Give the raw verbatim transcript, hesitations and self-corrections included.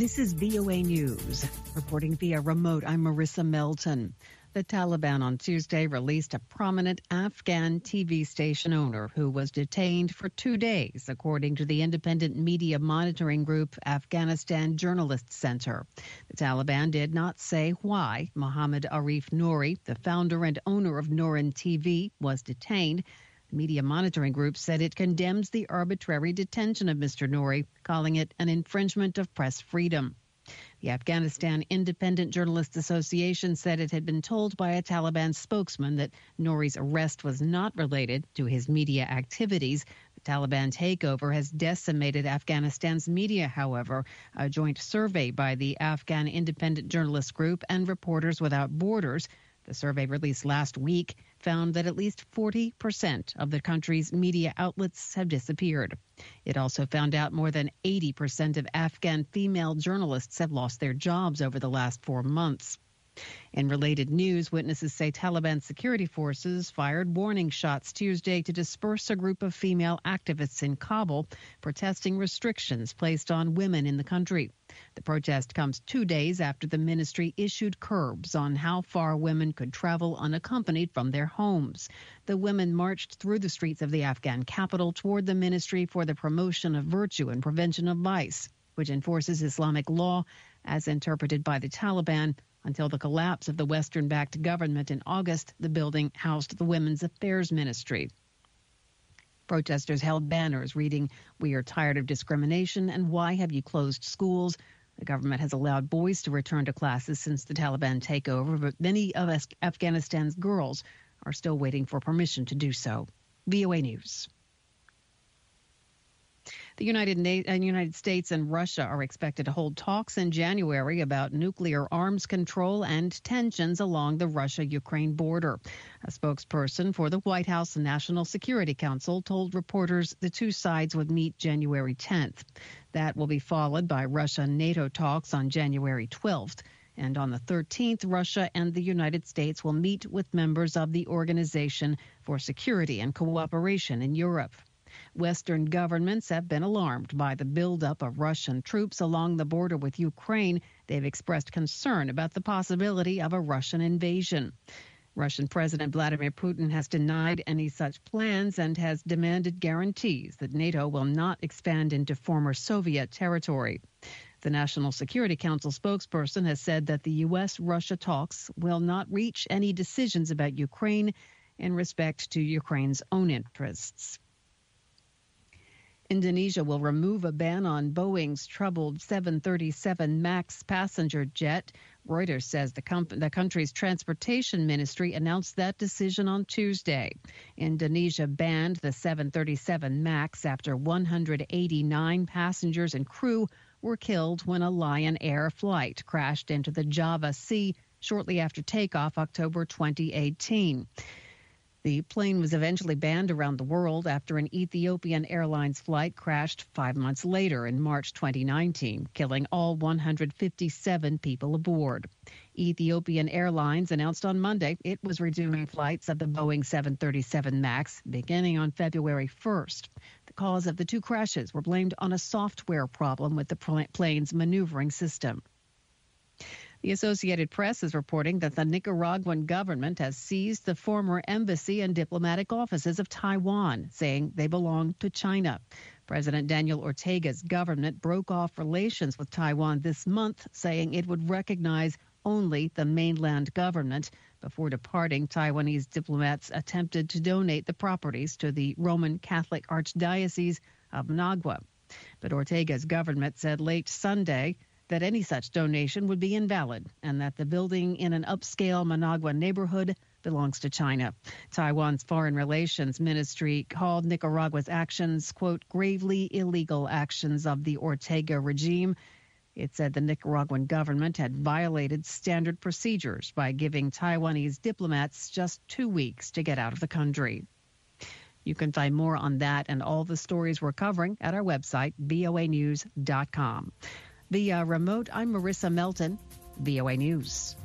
This is V O A News. Reporting via remote, I'm Marissa Melton. The Taliban on Tuesday released a prominent Afghan T V station owner who was detained for two days, according to the independent media monitoring group Afghanistan Journalists Center. The Taliban did not say why Mohammad Arif Nouri, the founder and owner of Nooran T V, was detained. The media monitoring group said it condemns the arbitrary detention of Mister Nouri, calling it an infringement of press freedom. The Afghanistan Independent Journalists Association said it had been told by a Taliban spokesman that Nouri's arrest was not related to his media activities. The Taliban takeover has decimated Afghanistan's media, however. A joint survey by the Afghan Independent Journalists Group and Reporters Without Borders, the survey released last week, found that at least forty percent of the country's media outlets have disappeared. It also found out more than eighty percent of Afghan female journalists have lost their jobs over the last four months. In related news, witnesses say Taliban security forces fired warning shots Tuesday to disperse a group of female activists in Kabul protesting restrictions placed on women in the country. The protest comes two days after the ministry issued curbs on how far women could travel unaccompanied from their homes. The women marched through the streets of the Afghan capital toward the Ministry for the Promotion of Virtue and Prevention of Vice, which enforces Islamic law as interpreted by the Taliban. Until the collapse of the Western-backed government in August, the building housed the Women's Affairs Ministry. Protesters held banners reading, "We are tired of discrimination," and "Why have you closed schools?" The government has allowed boys to return to classes since the Taliban takeover, but many of Afghanistan's girls are still waiting for permission to do so. V O A News. The United, Na- United States and Russia are expected to hold talks in January about nuclear arms control and tensions along the Russia-Ukraine border. A spokesperson for the White House National Security Council told reporters the two sides would meet January tenth. That will be followed by Russia-NATO talks on January twelfth. And on the thirteenth, Russia and the United States will meet with members of the Organization for Security and Cooperation in Europe. Western governments have been alarmed by the buildup of Russian troops along the border with Ukraine. They've expressed concern about the possibility of a Russian invasion. Russian President Vladimir Putin has denied any such plans and has demanded guarantees that NATO will not expand into former Soviet territory. The National Security Council spokesperson has said that the U S Russia talks will not reach any decisions about Ukraine in respect to Ukraine's own interests. Indonesia will remove a ban on Boeing's troubled seven thirty-seven MAX passenger jet. Reuters says the, comp- the country's transportation ministry announced that decision on Tuesday. Indonesia banned the seven thirty-seven MAX after one hundred eighty-nine passengers and crew were killed when a Lion Air flight crashed into the Java Sea shortly after takeoff October twenty eighteen. The plane was eventually banned around the world after an Ethiopian Airlines flight crashed five months later in March twenty nineteen, killing all one hundred fifty-seven people aboard. Ethiopian Airlines announced on Monday it was resuming flights of the Boeing seven thirty-seven MAX beginning on February first. The cause of the two crashes were blamed on a software problem with the plane's maneuvering system. The Associated Press is reporting that the Nicaraguan government has seized the former embassy and diplomatic offices of Taiwan, saying they belong to China. President Daniel Ortega's government broke off relations with Taiwan this month, saying it would recognize only the mainland government. Before departing, Taiwanese diplomats attempted to donate the properties to the Roman Catholic Archdiocese of Managua. But Ortega's government said late Sunday that any such donation would be invalid and that the building in an upscale Managua neighborhood belongs to China. Taiwan's Foreign Relations Ministry called Nicaragua's actions, quote, gravely illegal actions of the Ortega regime. It said the Nicaraguan government had violated standard procedures by giving Taiwanese diplomats just two weeks to get out of the country. You can find more on that and all the stories we're covering at our website, V O A news dot com. Via remote, I'm Marissa Melton, V O A News.